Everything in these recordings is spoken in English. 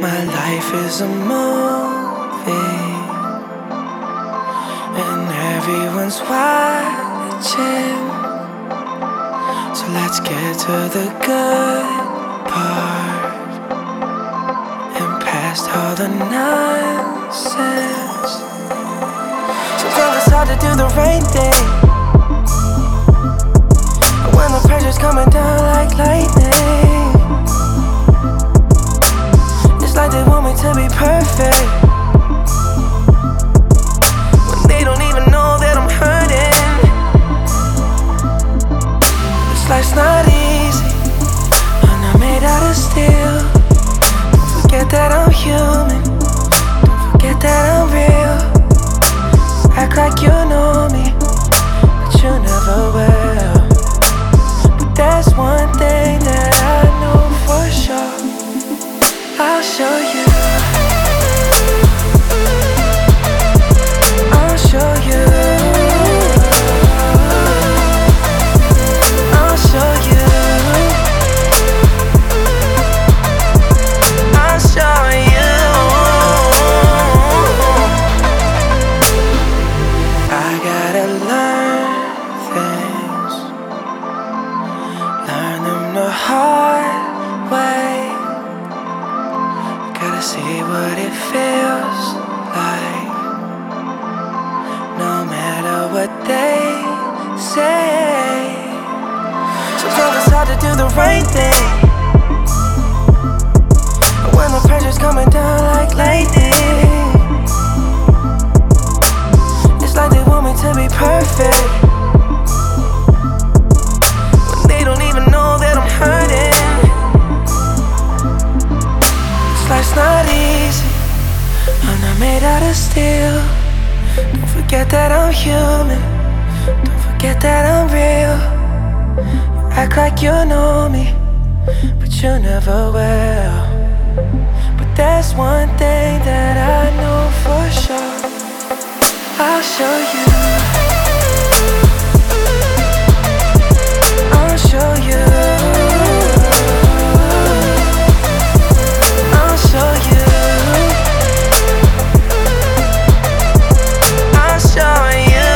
My life is a movie, and everyone's watching. So let's get to the good part and past all the nonsense. Sometimes it's hard to do the right thing when the pressure's coming down like lightning. It's like they want me to be perfect when they don't even know that I'm hurting. This life's not easy, I'm not made out of steel. Don't forget that I'm human, don't forget that I'm real. Act like you know me, but you never will. But there's one thing that I know for sure, I'll show you. I'll show you. I'll show you. I'll show you. I gotta learn things, learn them the hard way. Gotta see what it feels like, no matter what they say. Sometimes it's hard to do the right thing when the pressure's coming down like lightning. It's like they want me to be perfect when they don't even know that I'm hurting. Life's not easy, I'm not made out of steel. Don't forget that I'm human, don't forget that I'm real. You act like you know me, but you never will. But there's one thing that I know for sure, I'll show you. I'll show you. I'll show you. I'll show you.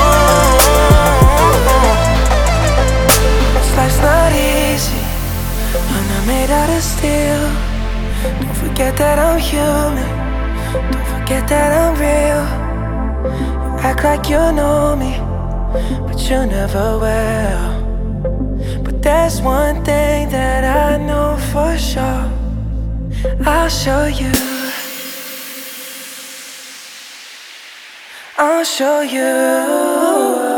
This life's not easy, I'm not made out of steel. Don't forget that I'm human, don't forget that I'm real. You act like you know me, but you never will. But there's one thing that I know for sure, I'll show you. I'll show you.